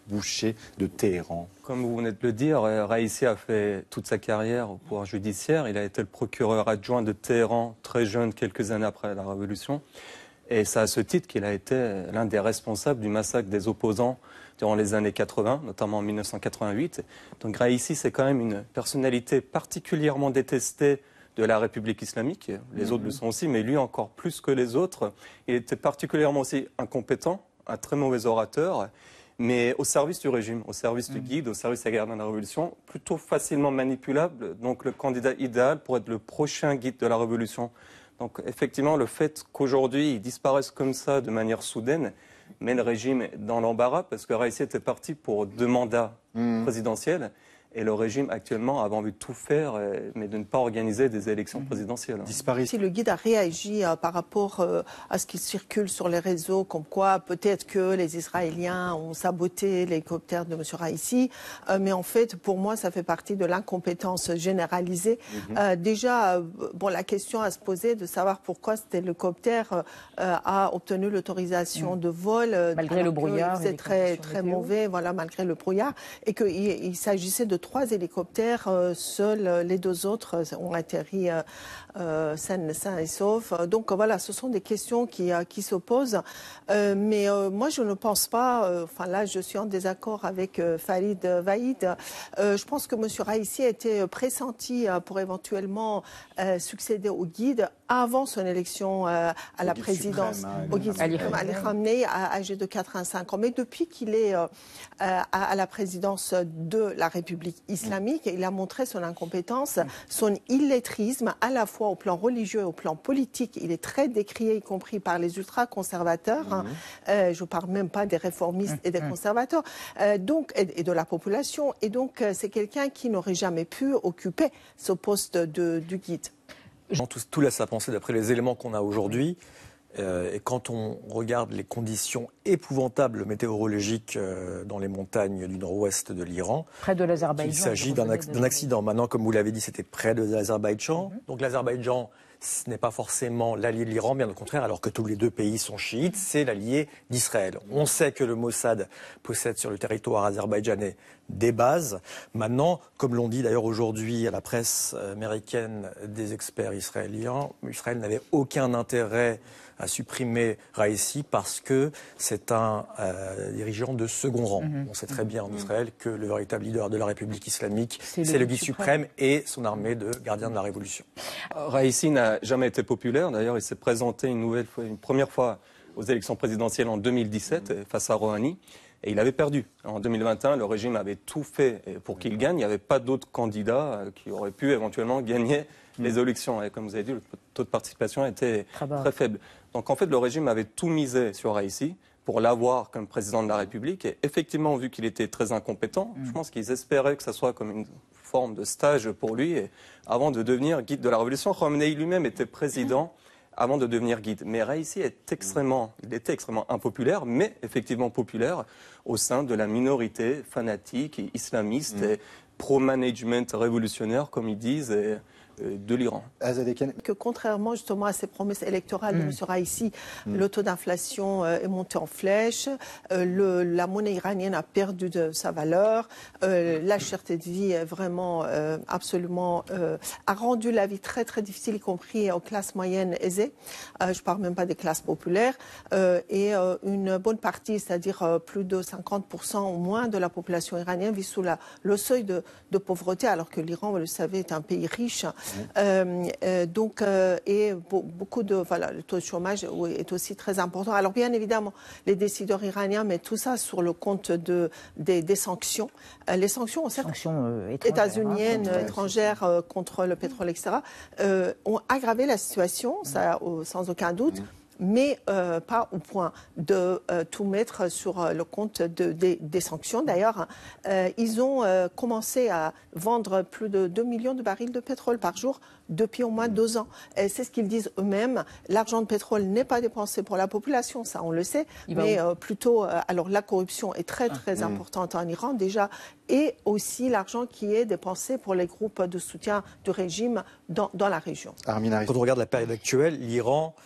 boucher de Téhéran? Comme vous venez de le dire, Raïssi a fait toute sa carrière au pouvoir judiciaire. Il a été le procureur adjoint de Téhéran très jeune, quelques années après la Révolution. Et c'est à ce titre qu'il a été l'un des responsables du massacre des opposants durant les années 80, notamment en 1988. Donc Raïssi, c'est quand même une personnalité particulièrement détestée de la République islamique. Les autres le sont aussi, mais lui encore plus que les autres. Il était particulièrement aussi incompétent, un très mauvais orateur, mais au service du régime, au service du guide, au service des gardiens de la Révolution, plutôt facilement manipulable. Donc le candidat idéal pour être le prochain guide de la Révolution. Donc effectivement, le fait qu'aujourd'hui il disparaisse comme ça de manière soudaine met le régime dans l'embarras parce que Raïssi était parti pour 2 mandats présidentiels. Et le régime actuellement avait envie de tout faire, mais de ne pas organiser des élections présidentielles. Si le guide a réagi par rapport à ce qui circule sur les réseaux, comme quoi peut-être que les Israéliens ont saboté l'hélicoptère de M. Raïssi, mais en fait, pour moi, ça fait partie de l'incompétence généralisée. Déjà, la question à se poser de savoir pourquoi cet hélicoptère a obtenu l'autorisation de vol. Malgré le brouillard. C'est très mauvais, malgré le brouillard. Et qu'il s'agissait de 3 hélicoptères, seuls les 2 autres ont atterri sains et saufs. Donc voilà, ce sont des questions qui se posent. Mais moi, je ne pense pas, là, je suis en désaccord avec Farid Vaïd. Je pense que M. Raïssi était pressenti pour éventuellement succéder au guide avant son élection à la présidence, au guide suprême, Ali Khamenei, âgé de 85 ans. Mais depuis qu'il est à la présidence de la République islamique, il a montré son incompétence, son illettrisme, à la fois au plan religieux et au plan politique. Il est très décrié, y compris par les ultra-conservateurs. Je ne parle même pas des réformistes et des conservateurs, et de la population. Et donc, c'est quelqu'un qui n'aurait jamais pu occuper ce poste du guide. Tout laisse à penser, d'après les éléments qu'on a aujourd'hui, et quand on regarde les conditions épouvantables météorologiques dans les montagnes du nord-ouest de l'Iran, près de l'Azerbaïdjan, il s'agit d'un accident. Maintenant, comme vous l'avez dit, c'était près de l'Azerbaïdjan. Donc l'Azerbaïdjan, ce n'est pas forcément l'allié de l'Iran, bien au contraire, alors que tous les 2 pays sont chiites, c'est l'allié d'Israël. On sait que le Mossad possède sur le territoire azerbaïdjanais des bases. Maintenant, comme l'ont dit d'ailleurs aujourd'hui à la presse américaine des experts israéliens, Israël n'avait aucun intérêt à supprimer Raïssi parce que c'est un dirigeant de second rang. On sait très bien en Israël que le véritable leader de la République islamique, c'est le guide suprême et son armée de gardiens de la Révolution. Raïssi n'a jamais été populaire. D'ailleurs, il s'est présenté une première fois aux élections présidentielles en 2017 face à Rouhani. Et il avait perdu. En 2021, le régime avait tout fait pour qu'il gagne. Il n'y avait pas d'autres candidats qui auraient pu éventuellement gagner les élections. Et comme vous avez dit, le taux de participation était très faible. Donc en fait, le régime avait tout misé sur Raïssi pour l'avoir comme président de la République. Et effectivement, vu qu'il était très incompétent, je pense qu'ils espéraient que ça soit comme une forme de stage pour lui avant de devenir guide de la Révolution. Khamenei lui-même était président avant de devenir guide. Mais Raïssi était extrêmement impopulaire, mais effectivement populaire au sein de la minorité fanatique et islamiste et pro-management révolutionnaire, comme ils disent, de l'Iran. Que contrairement justement à ces promesses électorales de M. Raïssi, le taux d'inflation est monté en flèche, la monnaie iranienne a perdu de sa valeur, la cherté de vie est vraiment absolument a rendu la vie très très difficile, y compris aux classes moyennes aisées. Je ne parle même pas des classes populaires. Et une bonne partie, c'est-à-dire plus de 50% au moins de la population iranienne vit sous le seuil de pauvreté, alors que l'Iran, vous le savez, est un pays riche. Et beaucoup le taux de chômage est aussi très important. Alors bien évidemment, les décideurs iraniens mettent tout ça sur le compte des sanctions. Les sanctions, états-uniennes, étrangères contre le pétrole, etc., ont aggravé la situation, ça, sans aucun doute. Mais pas au point de tout mettre sur le compte des sanctions. D'ailleurs, ils ont commencé à vendre plus de 2 millions de barils de pétrole par jour depuis au moins 2 ans. Et c'est ce qu'ils disent eux-mêmes. L'argent de pétrole n'est pas dépensé pour la population, ça on le sait, mais plutôt, alors la corruption est très très importante en Iran déjà, et aussi l'argent qui est dépensé pour les groupes de soutien du régime dans la région. Quand on regarde la période actuelle, l'Iran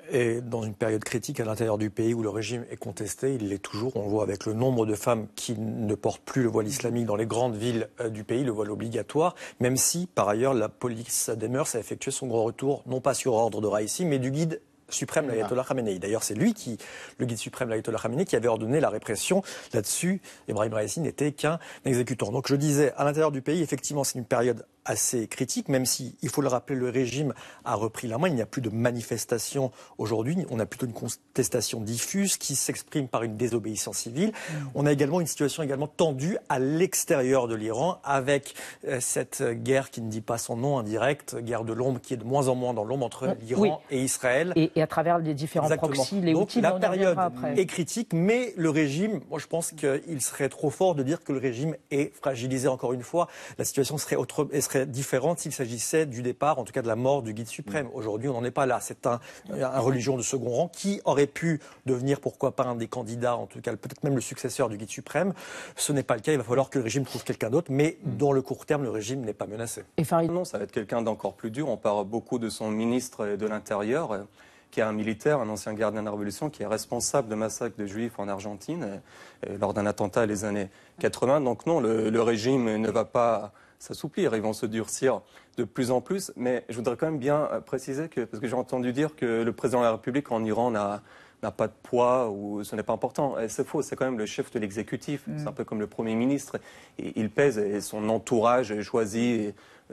est dans une période critique à l'intérieur du pays où le régime est contesté. Il l'est toujours. On le voit avec le nombre de femmes qui ne portent plus le voile islamique dans les grandes villes du pays, le voile obligatoire, même si, par ailleurs, la police des mœurs a effectué son grand retour, non pas sur ordre de Raïssi, mais du guide suprême l'ayatollah Khamenei. D'ailleurs, c'est lui le guide suprême l'ayatollah Khamenei, qui avait ordonné la répression. Là-dessus, Ebrahim Raïssi n'était qu'un exécutant. Donc je disais, à l'intérieur du pays, effectivement, c'est une période assez critique, même si, il faut le rappeler, le régime a repris la main. Il n'y a plus de manifestations aujourd'hui. On a plutôt une contestation diffuse qui s'exprime par une désobéissance civile. On a également une situation également tendue à l'extérieur de l'Iran, avec cette guerre qui ne dit pas son nom, indirect, guerre de l'ombre, qui est de moins en moins dans l'ombre entre l'Iran et Israël. Et à travers les différents proxys, les outils, la période est critique, mais le régime, moi je pense qu'il serait trop fort de dire que le régime est fragilisé encore une fois. La situation serait différente s'il s'agissait du départ, en tout cas de la mort du guide suprême. Aujourd'hui, on n'en est pas là. C'est un religion de second rang qui aurait pu devenir, pourquoi pas, un des candidats, en tout cas peut-être même le successeur du guide suprême. Ce n'est pas le cas. Il va falloir que le régime trouve quelqu'un d'autre, mais dans le court terme, le régime n'est pas menacé. Et Farid ? Non, ça va être quelqu'un d'encore plus dur. On parle beaucoup de son ministre de l'Intérieur, qui est un militaire, un ancien gardien de la Révolution, qui est responsable de massacres de juifs en Argentine lors d'un attentat les années 80. Donc non, le régime ne va pas s'assouplir, ils vont se durcir de plus en plus. Mais je voudrais quand même bien préciser parce que j'ai entendu dire que le président de la République en Iran n'a pas de poids ou ce n'est pas important. Et c'est faux, c'est quand même le chef de l'exécutif. C'est un peu comme le Premier ministre. Il pèse et son entourage choisit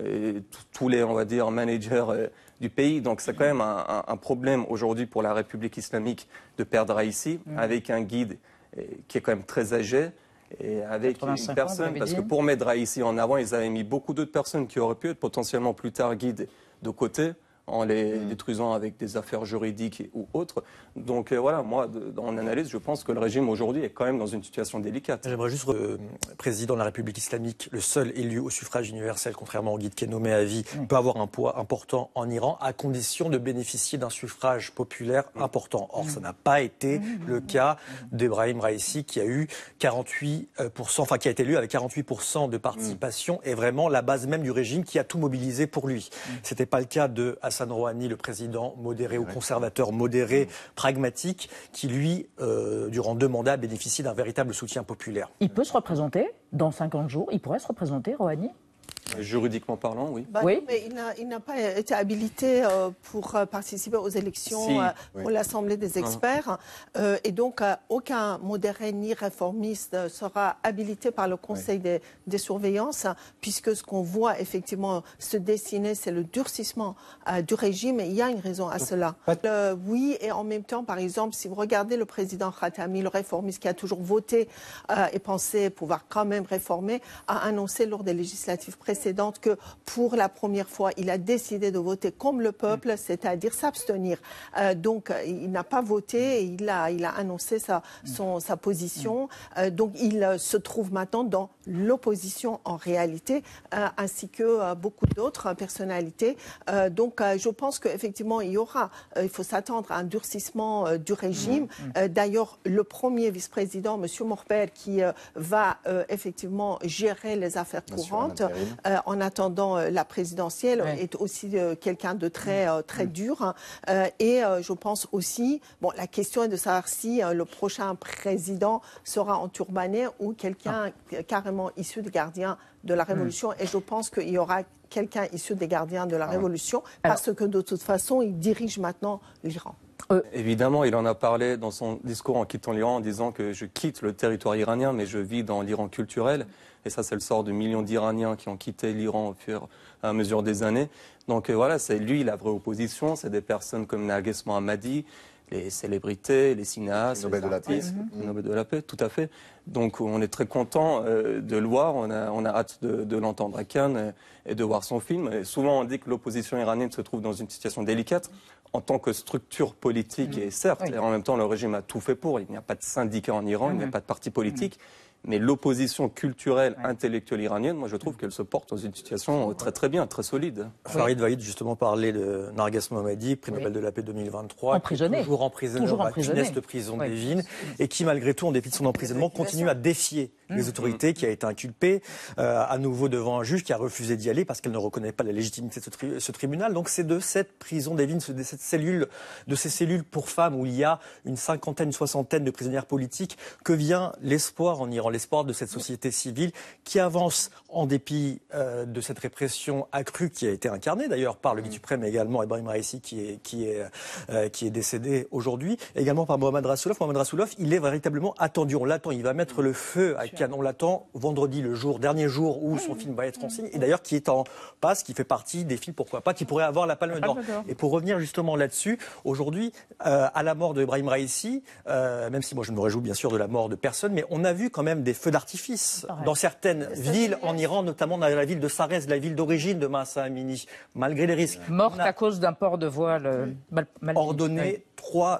tous les, on va dire, managers du pays. Donc c'est quand même un problème aujourd'hui pour la République islamique de perdre Raïssi avec un guide qui est quand même très âgé. Et avec une personne, parce que pour mettre Raïssi en avant, ils avaient mis beaucoup d'autres personnes qui auraient pu être potentiellement plus tard guides de côté, en les détruisant avec des affaires juridiques ou autres. Donc voilà, moi, dans mon analyse, je pense que le régime aujourd'hui est quand même dans une situation délicate. J'aimerais juste le président de la République islamique, le seul élu au suffrage universel, contrairement au guide qui est nommé à vie, peut avoir un poids important en Iran, à condition de bénéficier d'un suffrage populaire important. Or, ça n'a pas été le cas d'Ebrahim Raïssi, qui a eu 48%, enfin qui a été élu avec 48% de participation, et vraiment la base même du régime qui a tout mobilisé pour lui. C'était pas le cas de Hassan Rouhani, le président modéré ou conservateur modéré, pragmatique, qui lui, durant 2 mandats, a bénéficié d'un véritable soutien populaire. Il peut se représenter dans 50 jours, il pourrait se représenter, Rouhani ? Juridiquement parlant, oui. Oui. Non, mais il n'a pas été habilité pour participer aux élections pour l'Assemblée des experts. Et donc, aucun modéré ni réformiste sera habilité par le Conseil des surveillances, puisque ce qu'on voit effectivement se dessiner, c'est le durcissement du régime. Et il y a une raison à cela. Oui, et en même temps, par exemple, si vous regardez le président Khatami, le réformiste qui a toujours voté et pensé pouvoir quand même réformer, a annoncé lors des législatives précédentes que pour la première fois, il a décidé de voter comme le peuple, c'est-à-dire s'abstenir. Donc, il n'a pas voté et il a annoncé sa position. Donc, il se trouve maintenant dans l'opposition en réalité, ainsi que beaucoup d'autres personnalités. Donc, je pense qu'effectivement, il faut s'attendre à un durcissement du régime. D'ailleurs, le premier vice-président, M. Morper, qui va effectivement gérer les affaires courantes, en attendant la présidentielle, est aussi quelqu'un de très dur. Et je pense aussi, la question est de savoir si le prochain président sera enturbané ou quelqu'un carrément issu des gardiens de la Révolution. Et je pense qu'il y aura quelqu'un issu des gardiens de la Révolution, parce que de toute façon, il dirige maintenant l'Iran. Évidemment, il en a parlé dans son discours en quittant l'Iran en disant que je quitte le territoire iranien, mais je vis dans l'Iran culturel. Et ça, c'est le sort de millions d'Iraniens qui ont quitté l'Iran au fur et à mesure des années. Donc voilà, c'est lui la vraie opposition. C'est des personnes comme Narges Mohammadi, les célébrités, les cinéastes, les artistes, les Nobel de la paix, tout à fait. Donc on est très content de le voir, on a hâte de l'entendre à Cannes et de voir son film. Et souvent on dit que l'opposition iranienne se trouve dans une situation délicate en tant que structure politique, et certes, et en même temps le régime a tout fait pour. Il n'y a pas de syndicat en Iran, il n'y a pas de parti politique. Mais l'opposition culturelle, intellectuelle iranienne, moi je trouve qu'elle se porte dans une situation très très bien, très solide. Farid Vaïd justement parlait de Narges Mohammadi, prix Nobel de la paix 2023, emprisonné, toujours emprisonné dans la funeste prison d'Evin, et qui malgré tout, en dépit de son emprisonnement, continue à défier les autorités, qui a été inculpé à nouveau devant un juge qui a refusé d'y aller parce qu'elle ne reconnaît pas la légitimité de ce tribunal. Donc c'est de cette prison d'Evin, de ces cellules pour femmes où il y a une cinquantaine, une soixantaine de prisonnières politiques, que vient l'espoir en Iran, l'espoir de cette société civile qui avance en dépit de cette répression accrue qui a été incarnée d'ailleurs par le guide suprême, mais également Ebrahim Raïssi qui est décédé aujourd'hui, également par Mohammad Rasoulof. Mohammad Rasoulof, il est véritablement attendu, on l'attend, il va mettre le feu à Cannes, on l'attend vendredi, dernier jour où son film va être en signe, et d'ailleurs qui est en passe, qui fait partie des films, pourquoi pas, qui pourrait avoir la Palme d'Or. Et pour revenir justement là-dessus, aujourd'hui, à la mort de Ebrahim Raïssi, même si moi je me réjouis bien sûr de la mort de personne, mais on a vu quand même des feux d'artifice dans certaines villes en Iran, notamment dans la ville de Sarez, la ville d'origine de Mahsa Amini, malgré les risques. Morte à cause d'un port de voile mal ordonné. Trois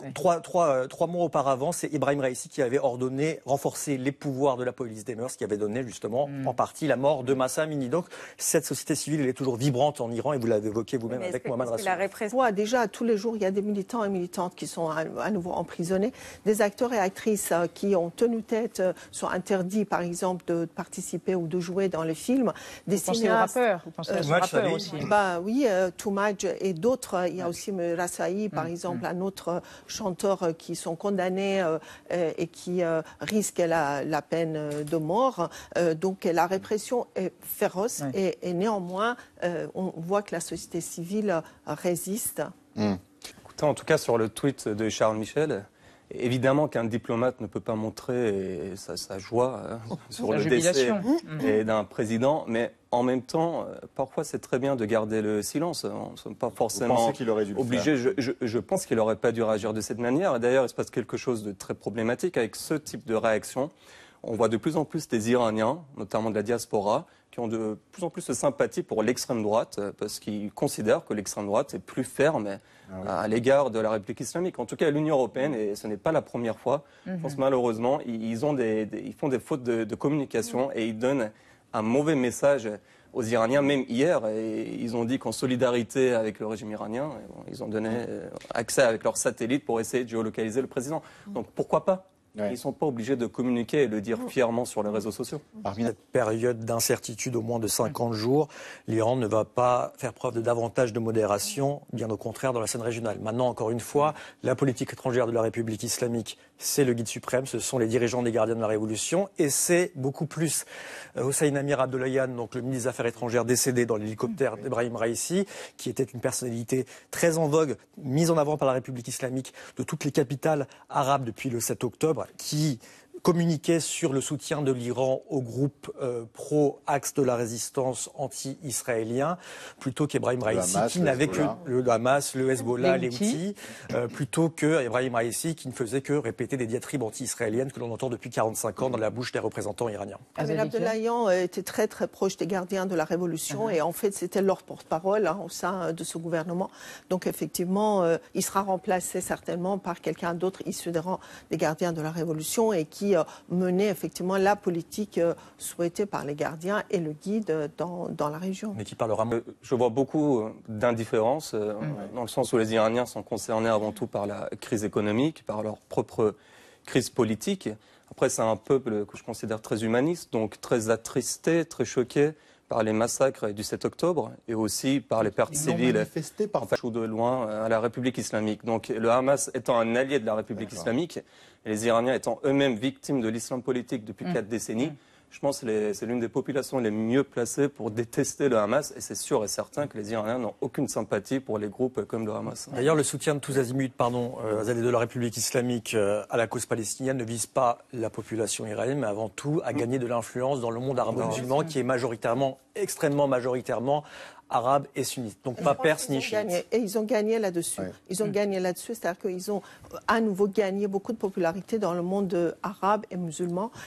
mois auparavant, c'est Ebrahim Raïssi qui avait ordonné renforcer les pouvoirs de la police des mœurs, qui avait donné justement en partie la mort de Mahsa Amini. Donc cette société civile, elle est toujours vibrante en Iran, et vous l'avez évoqué vous-même avec Mohammad Rasoulof. Déjà, tous les jours, il y a des militants et militantes qui sont à nouveau emprisonnés. Des acteurs et actrices qui ont tenu tête sont interdits, par exemple, de participer ou de jouer dans les films. Des cinéastes. Vous pensez aux rappeurs aussi. Oui, Toumaj et d'autres. Il y a aussi Rassaï, par exemple, un autre chanteur qui sont condamnés et qui risquent la peine de mort. Donc la répression est féroce et néanmoins, on voit que la société civile résiste. Écoutez, en tout cas, sur le tweet de Charles Michel, évidemment qu'un diplomate ne peut pas montrer sa joie sur le décès d'un président, mais en même temps, parfois c'est très bien de garder le silence. On ne sommes pas forcément obligés. Je pense qu'il n'aurait pas dû réagir de cette manière. Et d'ailleurs, il se passe quelque chose de très problématique avec ce type de réaction. On voit de plus en plus des Iraniens, notamment de la diaspora, qui ont de plus en plus de sympathie pour l'extrême droite, parce qu'ils considèrent que l'extrême droite est plus ferme à l'égard de la République islamique. En tout cas, l'Union européenne, et ce n'est pas la première fois, je pense malheureusement, ils font des fautes de communication et ils donnent un mauvais message aux Iraniens. Même hier, ils ont dit qu'en solidarité avec le régime iranien, ils ont donné accès avec leurs satellites pour essayer de géolocaliser le président. Donc pourquoi pas ? Ils ne sont pas obligés de communiquer et le dire fièrement sur les réseaux sociaux. Parmi cette période d'incertitude au moins de 50 jours, l'Iran ne va pas faire preuve de davantage de modération, bien au contraire dans la scène régionale. Maintenant, encore une fois, la politique étrangère de la République islamique, c'est le guide suprême, ce sont les dirigeants des gardiens de la Révolution, et c'est beaucoup plus Hossein Amir Abdollahian, donc le ministre des Affaires étrangères décédé dans l'hélicoptère d'Ebrahim Raïssi, qui était une personnalité très en vogue, mise en avant par la République islamique de toutes les capitales arabes depuis le 7 octobre, qui communiquait sur le soutien de l'Iran au groupe pro-axe de la résistance anti-israélien, plutôt qu'Ebrahim Raïssi, qui n'avait que le Hamas, le Hezbollah, les Houthis, plutôt qu'Ebrahim Raïssi, qui ne faisait que répéter des diatribes anti-israéliennes que l'on entend depuis 45 ans dans la bouche des représentants iraniens. Amir Abdollahian était très très proche des gardiens de la Révolution et en fait c'était leur porte-parole au sein de ce gouvernement. Donc effectivement, il sera remplacé certainement par quelqu'un d'autre issu des rangs des gardiens de la Révolution et qui menait effectivement la politique souhaitée par les gardiens et le guide dans la région. Mais qui parlera. Je vois beaucoup d'indifférence dans le sens où les Iraniens sont concernés avant tout par la crise économique, par leur propre crise politique. Après, c'est un peuple que je considère très humaniste, donc très attristé, très choqué par les massacres du 7 octobre et aussi par les pertes civiles ou de loin à la République islamique. Donc le Hamas étant un allié de la République islamique et les Iraniens étant eux-mêmes victimes de l'islam politique depuis 4 décennies, je pense que c'est l'une des populations les mieux placées pour détester le Hamas et c'est sûr et certain que les Iraniens n'ont aucune sympathie pour les groupes comme le Hamas. D'ailleurs, le soutien de tous azimuts, de la République islamique à la cause palestinienne ne vise pas la population iranienne, mais avant tout à gagner de l'influence dans le monde arabo-musulman qui est extrêmement majoritairement arabes et sunnites, donc pas perses ni chiites. Et ils ont gagné là-dessus. Ils ont gagné là-dessus, c'est-à-dire qu'ils ont à nouveau gagné beaucoup de popularité dans le monde arabe et musulman.